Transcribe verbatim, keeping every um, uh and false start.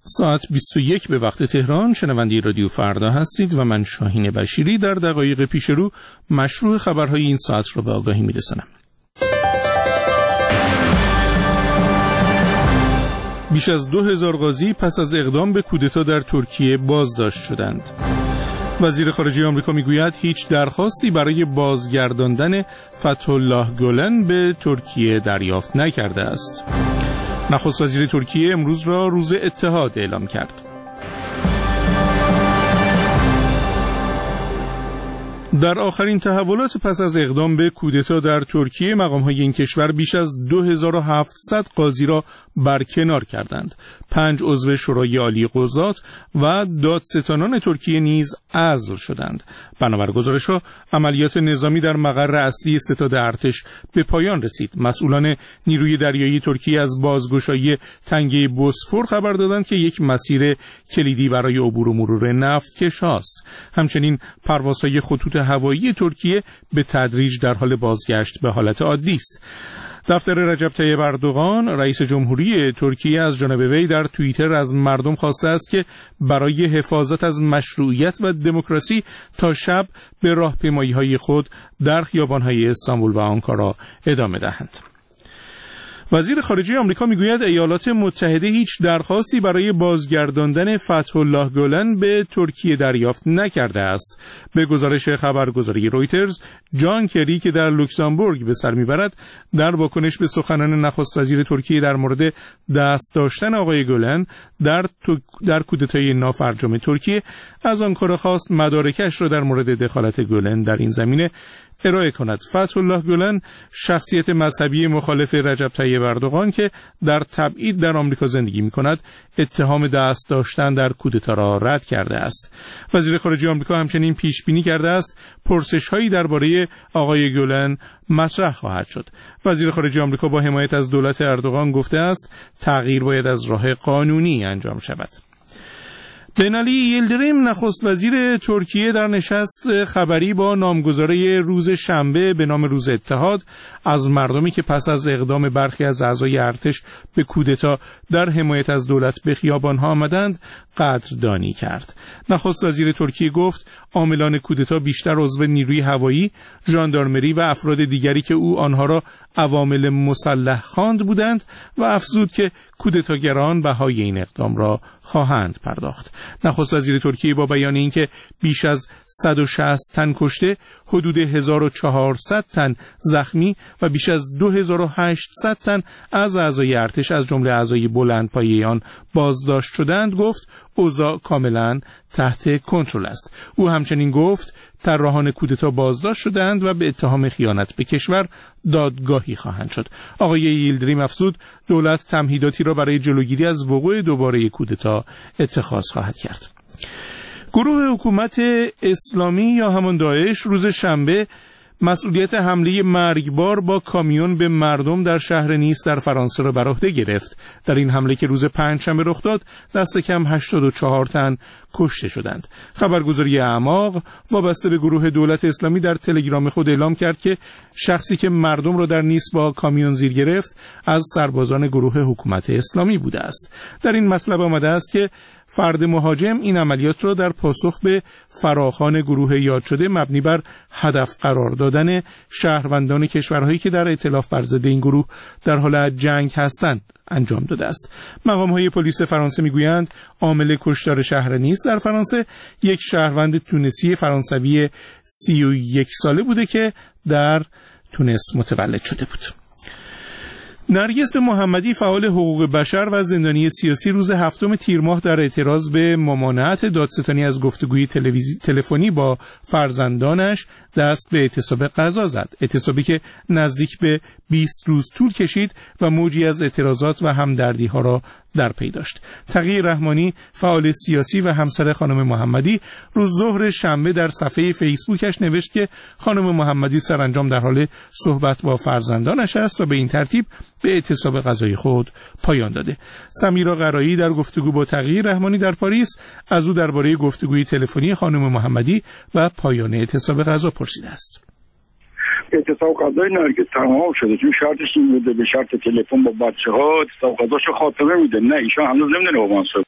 ساعت بیست و یک به وقت تهران. شنونده رادیو فردا هستید و من شاهین بشیری در دقایق پیش رو مشروع خبرهای این ساعت را به آگاهی میرسانم. بیش از دو هزار قاضی پس از اقدام به کودتا در ترکیه بازداشت شدند. وزیر خارجه آمریکا میگوید هیچ درخواستی برای بازگرداندن فتح‌الله گولن به ترکیه دریافت نکرده است. نخست وزیر ترکیه امروز را روز اتحاد اعلام کرد. در آخرین تحولات پس از اقدام به کودتا در ترکیه، مقام‌های این کشور بیش از دو هزار و هفتصد قاضی را برکنار کردند. پنج عضو شورای عالی قضات و دادستانان ترکیه نیز عزل شدند. بنابر گزارش‌ها، عملیات نظامی در مقر اصلی ستاد ارتش به پایان رسید. مسئولان نیروی دریایی ترکیه از بازگشایی تنگه بوسفور خبر دادند که یک مسیر کلیدی برای عبور و مرور نفتکش هاست. همچنین پروازهای خطوط هوایی ترکیه به تدریج در حال بازگشت به حالت عادی است. دفتر رجب طیب اردوغان رئیس جمهوری ترکیه از جانب وی در توییتر از مردم خواسته است که برای حفاظت از مشروعیت و دموکراسی تا شب به راهپیمایی‌های خود در خیابان‌های استانبول و آنکارا ادامه دهند. وزیر خارجه آمریکا میگوید ایالات متحده هیچ درخواستی برای بازگرداندن فتح‌الله گولن به ترکیه دریافت نکرده است. به گزارش خبرگزاری رویترز، جان کری که در لوکزامبورگ به سر میبرد، در واکنش به سخنان نخست وزیر ترکیه در مورد دست داشتن آقای گولن در در کودتای نافرجام ترکیه از آنکارا خواست مدارکش را در مورد دخالت گولن در این زمینه ارائه کند. فتح‌الله گولن شخصیت مذهبی مخالف رجب طیب اردوغان که در تبعید در آمریکا زندگی می‌کند، اتهام دست داشتن در کودتا را رد کرده است. وزیر خارجه آمریکا همچنین پیش بینی کرده است پرسش‌هایی درباره آقای گولن مطرح خواهد شد. وزیر خارجه آمریکا با حمایت از دولت اردوغان گفته است تغییر باید از راه قانونی انجام شود. بینالی یلدریم نخست وزیر ترکیه در نشست خبری با نامگذاری روز شنبه به نام روز اتحاد از مردمی که پس از اقدام برخی از اعضای ارتش به کودتا در حمایت از دولت به خیابان‌ها آمدند قدردانی کرد. نخست وزیر ترکیه گفت عاملان کودتا بیشتر عضو نیروی هوایی، ژاندارمری و افراد دیگری که او آنها را عوامل مسلح خواند بودند و افزود که کودتاگران بهای این اقدام را خواهند پرداخت. نخست وزیر ترکیه با بیان اینکه بیش از صد و شصت تن کشته، حدود هزار و چهارصد تن زخمی و بیش از دو هزار و هشتصد تن از اعضای ارتش از جمله اعضای بلندپایه آن بازداشت شدند، گفت اوضاع کاملا تحت کنترل است. او همچنین گفت طراحان کودتا بازداشت شدند و به اتهام خیانت به کشور دادگاهی خواهند شد. آقای ییلدریم افزود دولت تمهیداتی را برای جلوگیری از وقوع دوباره کودتا اتخاذ خواهد کرد. گروه حکومت اسلامی یا همان داعش روز شنبه مسئولیت حمله مرگبار با کامیون به مردم در شهر نیس در فرانسه را بر عهده گرفت. در این حمله که روز پنجشنبه رخ داد، دست کم هشتاد و چهار تن کشته شدند. خبرگزاری اعماق وابسته به گروه دولت اسلامی در تلگرام خود اعلام کرد که شخصی که مردم را در نیس با کامیون زیر گرفت از سربازان گروه حکومت اسلامی بوده است. در این مطلب آمده است که فرد مهاجم این عملیات را در پاسخ به فراخوان گروه یاد شده مبنی بر هدف قرار دادن شهروندان کشورهایی که در ائتلاف بر ضد این گروه در حال جنگ هستند انجام داده است. مقام‌های پلیس فرانسه میگویند عامل کشتار شهر نیس در فرانسه یک شهروند تونسی فرانسوی سی و یک ساله بوده که در تونس متولد شده بود. نرگس محمدی فعال حقوق بشر و زندانی سیاسی روز هفتم تیر ماه در اعتراض به ممانعت دادستانی از گفتگوی تلفنی با فرزندانش دست به اعتصاب غذا زد. اعتصابی که نزدیک به بیست روز طول کشید و موجی از اعتراضات و همدردی ها را در پی داشت. تقی رحمانی فعال سیاسی و همسر خانم محمدی روز ظهر شنبه در صفحه فیسبوکش نوشت که خانم محمدی سرانجام در حال صحبت با فرزندانش است و به این ترتیب به اعتصاب غذای خود پایان داده. سمیرا قرایی در گفتگو با تقی رحمانی در پاریس از او درباره گفتگوی تلفنی خانم محمدی و پایان اعتصاب غذا پرسیده است. اعتصاب غذای نرگس تمام شده چون شرطش این بوده به شرط تلفن با بچه‌ها اعتصاب غذاشو خاتمه میده. نه ایشان هنوز نمیدونه با من